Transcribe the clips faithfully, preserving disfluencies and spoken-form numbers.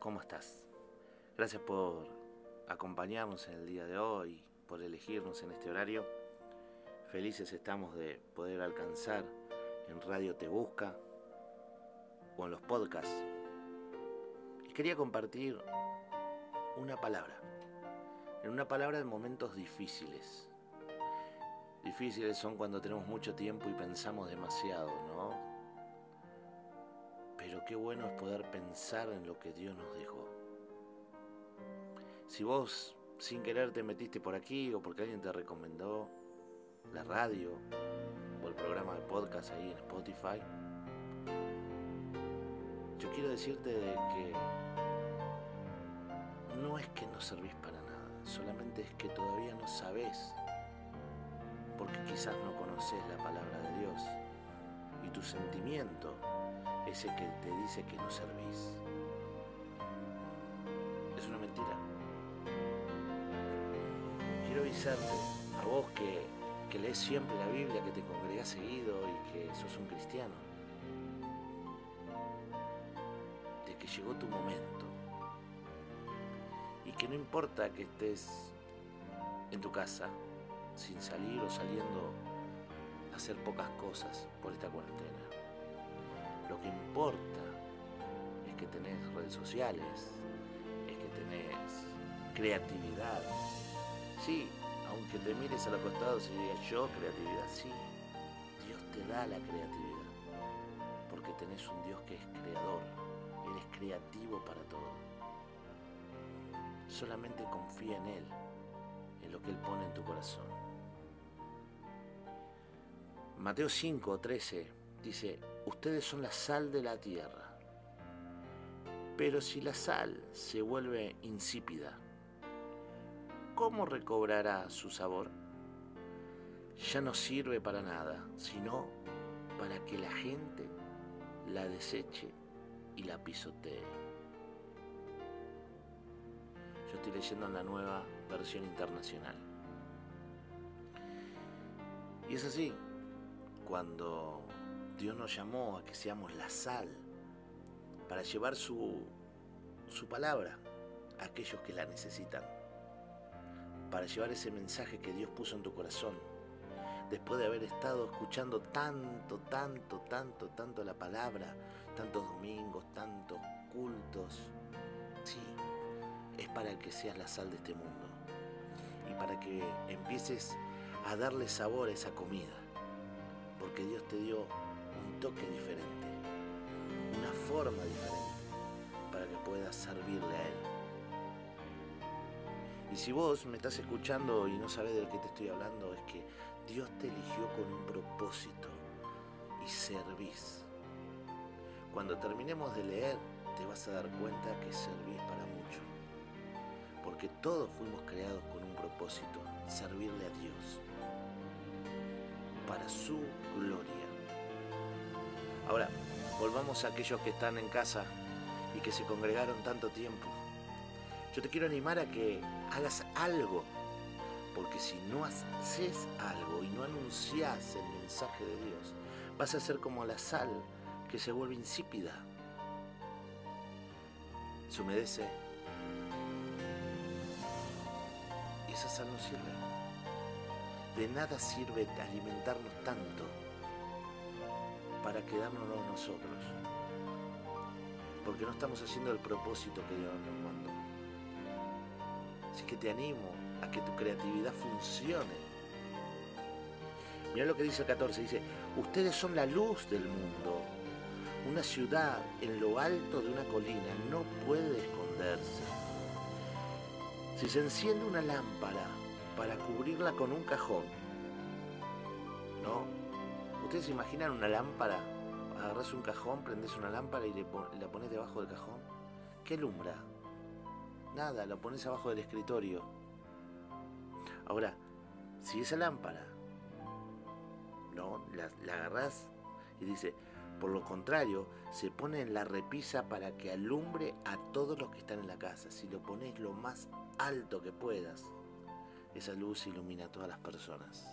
¿cómo estás? Gracias por acompañarnos en el día de hoy, por elegirnos en este horario. Felices estamos de poder alcanzar en Radio Te Busca o en los podcasts. Y quería compartir una palabra, en una palabra en momentos difíciles. Difíciles son cuando tenemos mucho tiempo y pensamos demasiado, ¿no? Pero qué bueno es poder pensar en lo que Dios nos dejó. Si vos sin querer te metiste por aquí o porque alguien te recomendó la radio o el programa de podcast ahí en Spotify, yo quiero decirte de que no es que no servís para nada, solamente es que todavía no sabés, porque quizás no conocés la palabra de Dios y tu sentimiento es el que te dice que no servís. Es una mentira. Quiero avisarte a vos que, que lees siempre la Biblia, que te congregás seguido y que sos un cristiano, de que llegó tu momento y que no importa que estés en tu casa sin salir o saliendo a hacer pocas cosas por esta cuarentena. Lo que importa es que tenés redes sociales, es que tenés creatividad. Sí, aunque te mires a los costados y digas yo creatividad, sí, Dios te da la creatividad, porque tenés un Dios que es creador, Él es creativo para todo. Solamente confía en Él, en lo que Él pone en tu corazón. Mateo cinco, trece dice, ustedes son la sal de la tierra, pero si la sal se vuelve insípida, ¿cómo recobrará su sabor? Ya no sirve para nada, sino para que la gente la deseche y la pisotee. Yo estoy leyendo en la Nueva Versión Internacional. Y es así, cuando Dios nos llamó a que seamos la sal para llevar su, su palabra a aquellos que la necesitan, para llevar ese mensaje que Dios puso en tu corazón, después de haber estado escuchando tanto, tanto, tanto, tanto la palabra, tantos domingos, tantos cultos. Sí, es para que seas la sal de este mundo y para que empieces a darle sabor a esa comida, porque Dios te dio un toque diferente, una forma diferente para que puedas servirle a Él. Y si vos me estás escuchando y no sabés de qué te estoy hablando, es que Dios te eligió con un propósito y servís. Cuando terminemos de leer, te vas a dar cuenta que servís para mucho. Porque todos fuimos creados con un propósito, servirle a Dios, para su gloria. Ahora, volvamos a aquellos que están en casa y que se congregaron tanto tiempo. Yo te quiero animar a que hagas algo, porque si no haces algo y no anunciás el mensaje de Dios, vas a ser como la sal que se vuelve insípida. Se humedece y esa sal no sirve. De nada sirve alimentarnos tanto para quedárnoslo nosotros, porque no estamos haciendo el propósito que Dios nos mandó. Así que te animo a que tu creatividad funcione. Mirá lo que dice el catorce, dice, ustedes son la luz del mundo. Una ciudad en lo alto de una colina no puede esconderse. Si se enciende una lámpara para cubrirla con un cajón, ¿no? ¿Ustedes se imaginan una lámpara? Agarrás un cajón, prendés una lámpara y le pon- la pones debajo del cajón. ¿Qué alumbra? Nada, la pones abajo del escritorio. Ahora, si esa lámpara, ¿no? La, la agarrás y dice, por lo contrario, se pone en la repisa para que alumbre a todos los que están en la casa. Si lo pones lo más alto que puedas, esa luz ilumina a todas las personas.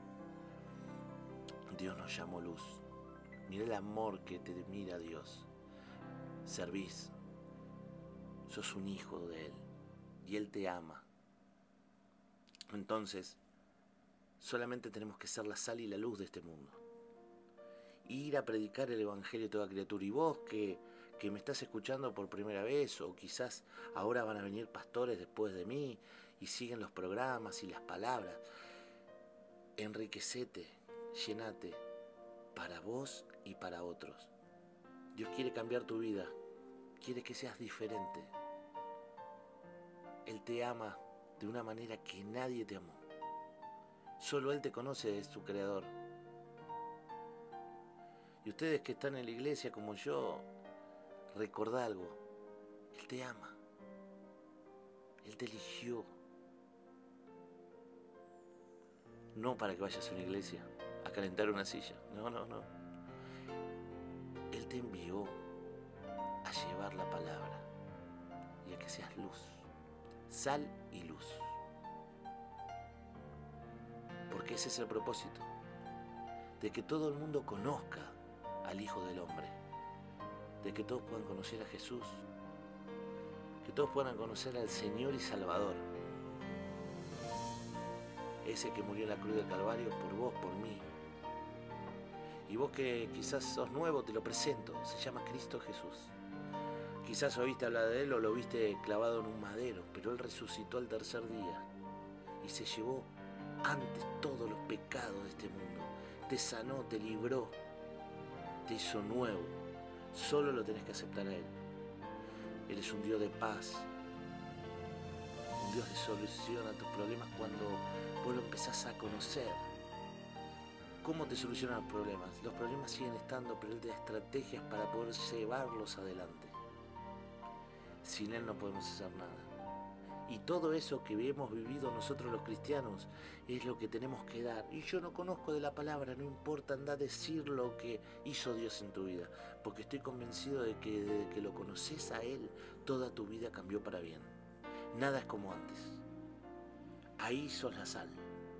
Dios nos llamó luz. Mira el amor que te mira Dios. Servís. sos un hijo de Él y Él te ama. Entonces, solamente tenemos que ser la sal y la luz de este mundo. Ir a predicar el Evangelio a toda criatura. Y vos que, que me estás escuchando por primera vez, o quizás ahora van a venir pastores después de mí y siguen los programas y las palabras, enriquecete, llenate para vos y para otros. Dios quiere cambiar tu vida, quiere que seas diferente. Él te ama de una manera que nadie te amó. Solo Él te conoce, es tu creador. Y ustedes que están en la iglesia como yo, recordá algo. Él te ama. Él te eligió. No para que vayas a una iglesia a calentar una silla. No, no, no. Él te envió a llevar la palabra y a que seas luz. Sal y luz. Porque ese es el propósito. De que todo el mundo conozca al Hijo del Hombre. De que todos puedan conocer a Jesús. Que todos puedan conocer al Señor y Salvador. Ese que murió en la cruz del Calvario por vos, por mí. Y vos que quizás sos nuevo, te lo presento. Se llama Cristo Jesús. Quizás oíste hablar de Él o lo viste clavado en un madero, pero Él resucitó al tercer día y se llevó antes todos los pecados de este mundo. Te sanó, te libró, te hizo nuevo. Solo lo tenés que aceptar a Él. Él es un Dios de paz, un Dios de solución a tus problemas cuando vos lo empezás a conocer. ¿Cómo te solucionan los problemas? Los problemas siguen estando, pero Él te da estrategias para poder llevarlos adelante. Sin Él no podemos hacer nada. Y todo eso que hemos vivido nosotros los cristianos es lo que tenemos que dar. Y yo no conozco de la palabra, no importa, anda a decir lo que hizo Dios en tu vida. Porque estoy convencido de que desde que lo conoces a Él, toda tu vida cambió para bien. Nada es como antes. Ahí sos la sal.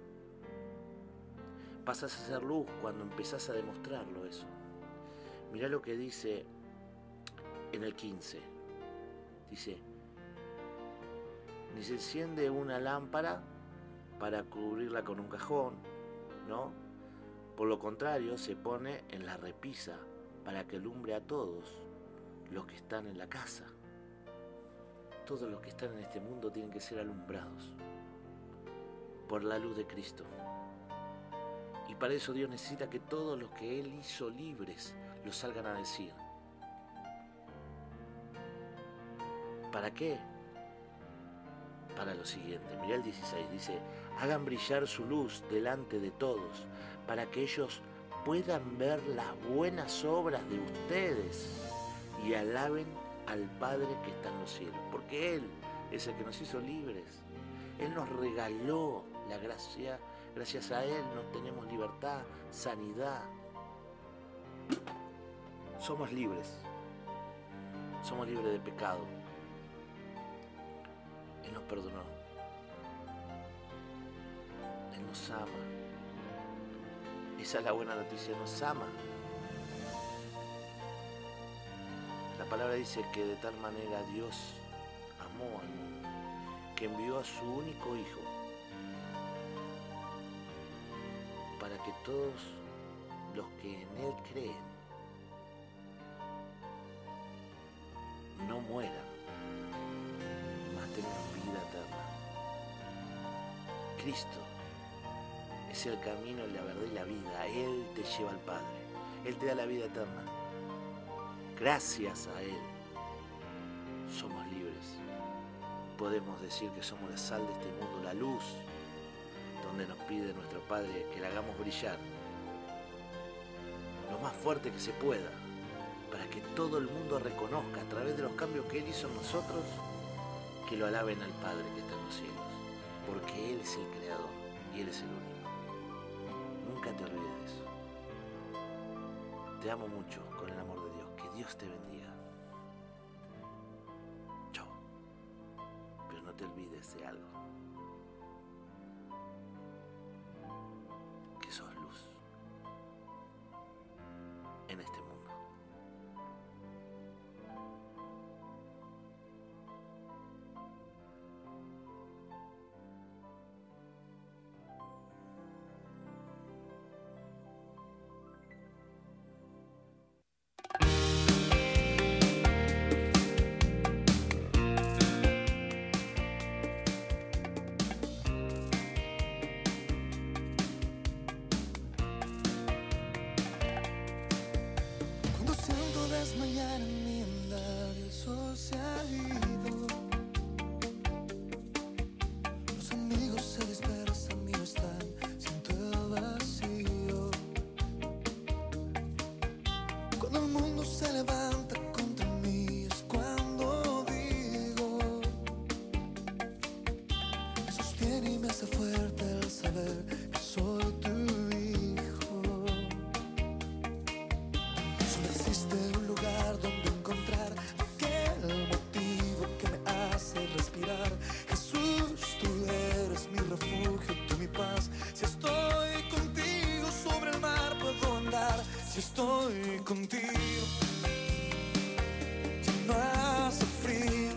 Pasas a ser luz cuando empezás a demostrarlo eso. Mirá lo que dice en el quince. Dice, ni se enciende una lámpara para cubrirla con un cajón, ¿no? Por lo contrario, se pone en la repisa para que alumbre a todos los que están en la casa. Todos los que están en este mundo tienen que ser alumbrados por la luz de Cristo. Y para eso Dios necesita que todos los que Él hizo libres lo salgan a decir. ¿Para qué? Para lo siguiente, mirá el dieciséis, dice, hagan brillar su luz delante de todos, para que ellos puedan ver las buenas obras de ustedes y alaben al Padre que está en los cielos, porque Él es el que nos hizo libres. Él nos regaló la gracia, gracias a Él nos tenemos libertad, sanidad. Somos libres, somos libres de pecado. Él nos perdonó. Él nos ama. Esa es la buena noticia, nos ama. La palabra dice que de tal manera Dios amó al mundo, que envió a su único Hijo, para que todos los que en Él creen no mueran, mas tengan vida eterna. Cristo es el camino, la verdad y la vida. Él te lleva al Padre. Él te da la vida eterna. Gracias a Él somos libres. Podemos decir que somos la sal de este mundo, la luz, donde nos pide nuestro Padre que la hagamos brillar lo más fuerte que se pueda, para que todo el mundo reconozca a través de los cambios que Él hizo en nosotros, que lo alaben al Padre que está en los cielos, porque Él es el Creador y Él es el único. Nunca te olvides de eso. Te amo mucho con el amor de Dios. Que Dios te bendiga. Chao. Pero no te olvides de algo. Que sos luz en este mundo. desmayar en mi andar y el sol se ha ido. Los amigos se dispersan y no están, siento el vacío. Cuando el mundo se levanta contra mí es cuando digo, me sostiene y me hace fuerte el saber que soy tu hijo. Solo existe un lugar donde encontrar aquel motivo que me hace respirar. Jesús, tú eres mi refugio, tú mi paz. Si estoy contigo sobre el mar puedo andar. Si estoy contigo ya no hace frío.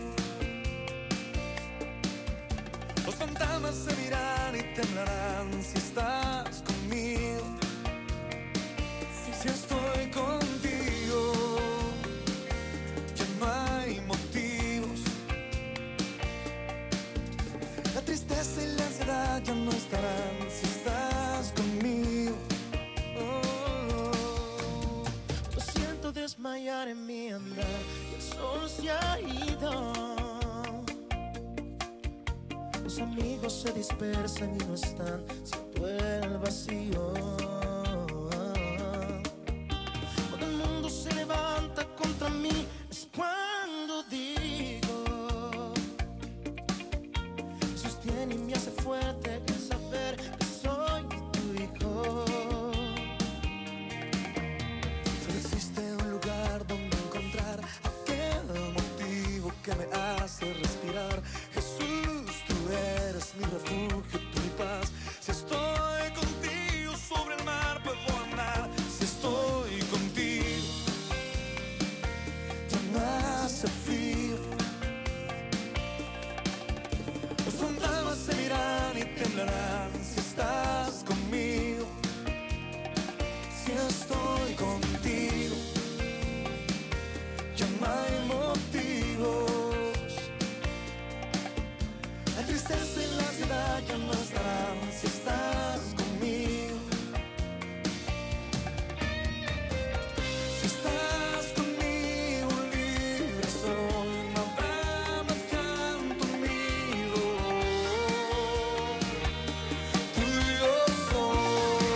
Los fantasmas se miran y temblarán si estás conmigo. Si estoy contigo ya no hay motivos. La tristeza y la ansiedad ya no estarán si estás conmigo. Oh, lo siento desmayar en mi andar y el sol se ha ido. Los amigos se dispersan y no están, siento el vacío. Cuando el mundo se levanta contra mí es cuando digo, sostiene y me hace fuerte el saber que soy tu hijo. Solo existe un lugar donde encontrar aquel motivo que me hace respirar. Jesús, tú eres mi refugio, tú mi paz. Si estoy contigo sobre el mar puedo andar. Si estoy contigo ya no hace frío. Los fantasmas se miran y temblarán si estás conmigo. Si estoy contigo ya no hay motivos. La tristeza y la ansiedad ya no estarán si estás conmigo. Si estás conmigo libre soy, no habrá más llanto mío. Tú y yo soy.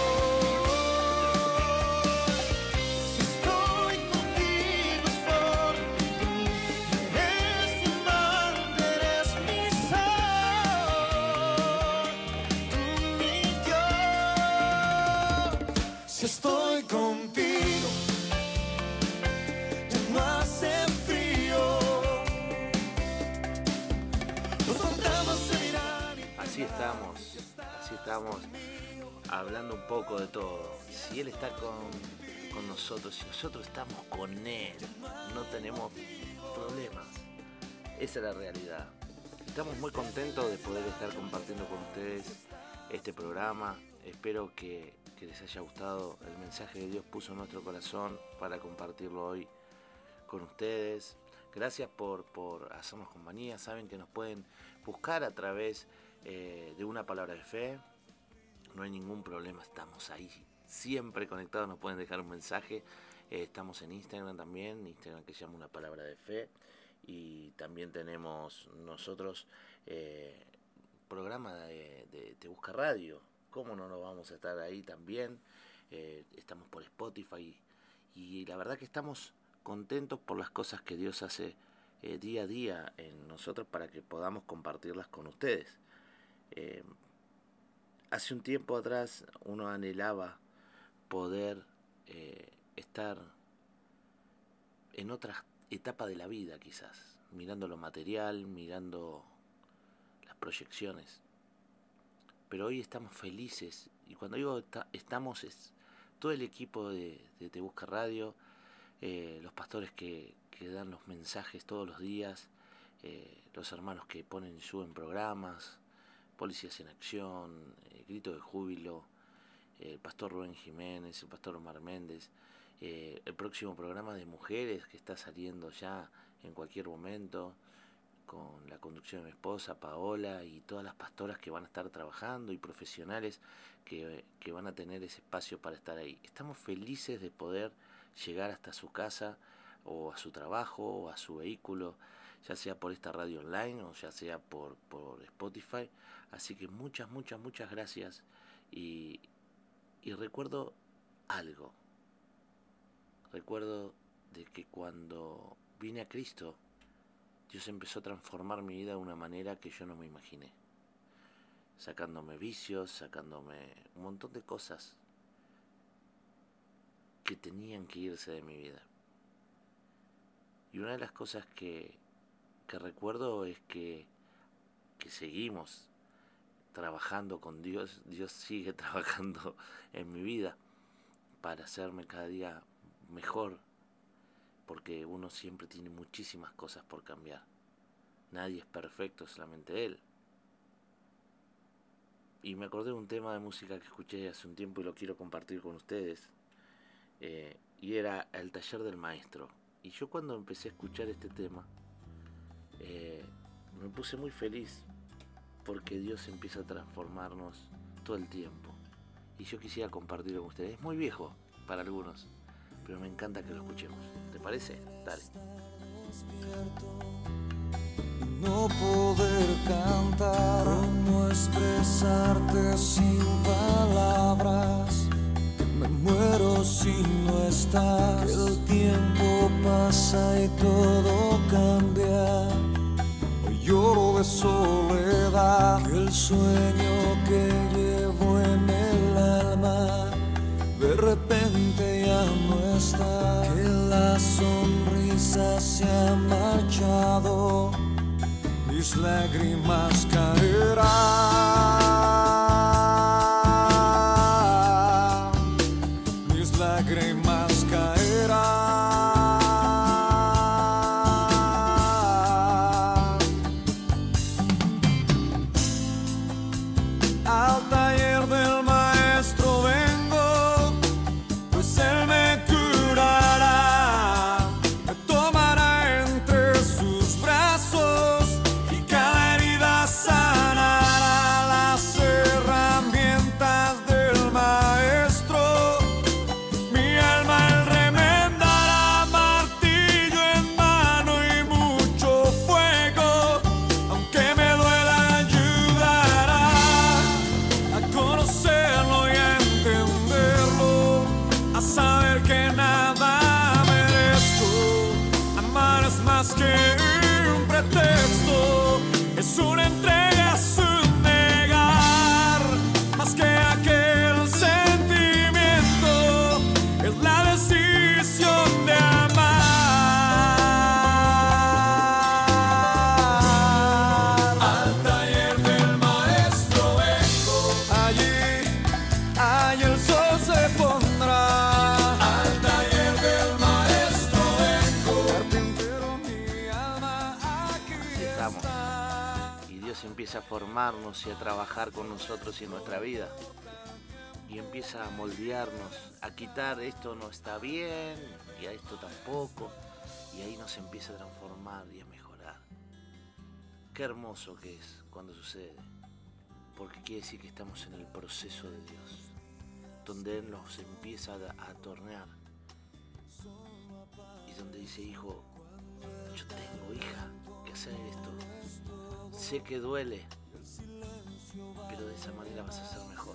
Si estoy contigo es porque tú eres mi madre, eres mi sol, tú mi Dios. Si estoy contigo ya no hace frío. Los fantasmas se miran y Así estamos, así estamos, hablando un poco de todo. Si Él está con, con nosotros, si nosotros estamos con Él, no tenemos problemas. Esa es la realidad. Estamos muy contentos de poder estar compartiendo con ustedes este programa. Espero que, que les haya gustado el mensaje que Dios puso en nuestro corazón para compartirlo hoy con ustedes. Gracias por, por hacernos compañía. Saben que nos pueden buscar a través eh, de Una Palabra de Fe. No hay ningún problema, estamos ahí siempre conectados. Nos pueden dejar un mensaje. Eh, estamos en Instagram también, Instagram que se llama Una Palabra de Fe. Y también tenemos nosotros eh, programa de, de Te Busca Radio. ¿Cómo no nos vamos a estar ahí también? Eh, estamos por Spotify. Y la verdad que estamos contentos por las cosas que Dios hace eh, día a día en nosotros para que podamos compartirlas con ustedes. Eh, hace un tiempo atrás uno anhelaba poder eh, estar en otra etapa de la vida quizás, mirando lo material, mirando las proyecciones. Pero hoy estamos felices, y cuando digo está, estamos es todo el equipo de, de Te Busca Radio, eh, los pastores que, que dan los mensajes todos los días, eh, los hermanos que ponen y suben programas, Policías en Acción, eh, Grito de Júbilo, eh, el pastor Rubén Jiménez, el pastor Omar Méndez, eh, el próximo programa de mujeres que está saliendo ya en cualquier momento, con la conducción de mi esposa Paola y todas las pastoras que van a estar trabajando y profesionales que, que van a tener ese espacio para estar ahí. Estamos felices de poder llegar hasta su casa o a su trabajo o a su vehículo, ya sea por esta radio online o ya sea por, por Spotify. Así que muchas, muchas, muchas gracias. Y, y recuerdo algo. Recuerdo de que cuando vine a Cristo, Dios empezó a transformar mi vida de una manera que yo no me imaginé. Sacándome vicios, sacándome un montón de cosas que tenían que irse de mi vida. Y una de las cosas que, que recuerdo es que, que seguimos trabajando con Dios. Dios sigue trabajando en mi vida para hacerme cada día mejor, porque uno siempre tiene muchísimas cosas por cambiar. Nadie es perfecto, solamente Él. Y me acordé de un tema de música que escuché hace un tiempo y lo quiero compartir con ustedes. Eh, y era El Taller del Maestro. Y yo cuando empecé a escuchar este tema, eh, me puse muy feliz, porque Dios empieza a transformarnos todo el tiempo. Y yo quisiera compartirlo con ustedes. Es muy viejo para algunos, pero me encanta que lo escuchemos. ¿Te parece? Dale. No poder cantar, cómo expresarte sin palabras. Me muero si no estás. Que el tiempo pasa y todo cambia. Hoy lloro de soledad. Que el sueño que llevo en el alma de repente ya no está. Que la sonrisa se ha marchado. Mis lágrimas caerán, mis lágrimas caerán. Al taller del maestro vengo, pues él me curará, me tomará entre sus brazos. Sanará las herramientas del maestro. Mi alma él remendará, martillo en mano y mucho fuego. Aunque me duela, ayudará a conocerlo y a entenderlo, a saber que nada merezco. Amar es más que un pretexto. Es una entrega, es un negar, más que aquel sentimiento, es la decisión de amar. Al taller del maestro vengo, allí, allí el sol se pondrá. Al taller del maestro vengo, carpintero mi alma, aquí estamos. Dios empieza a formarnos y a trabajar con nosotros y en nuestra vida, y empieza a moldearnos, a quitar esto no está bien y a esto tampoco, y ahí nos empieza a transformar y a mejorar. Qué hermoso que es cuando sucede, porque quiere decir que estamos en el proceso de Dios, donde Él nos empieza a, a tornear, y donde dice: hijo, yo tengo, hija, que hacer esto. Sé que duele, pero de esa manera vas a ser mejor.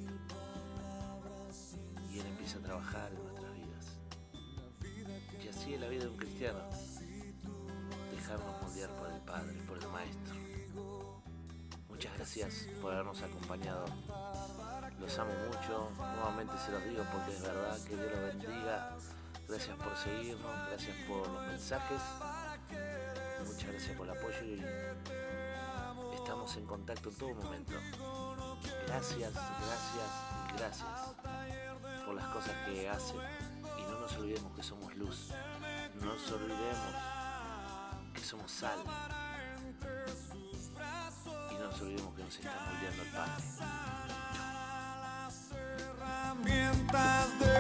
Y Él empieza a trabajar en nuestras vidas. Y así es la vida de un cristiano. Dejarnos moldear por el Padre, por el Maestro. Muchas gracias por habernos acompañado. Los amo mucho. Nuevamente se los digo porque es verdad. Que Dios los bendiga. Gracias por seguirnos. Gracias por los mensajes. Muchas gracias por el apoyo y estamos en contacto en todo momento. Gracias, gracias y gracias por las cosas que hacen. Y no nos olvidemos que somos luz. No nos olvidemos que somos sal. Y no nos olvidemos que nos está moldeando el Padre. Chau.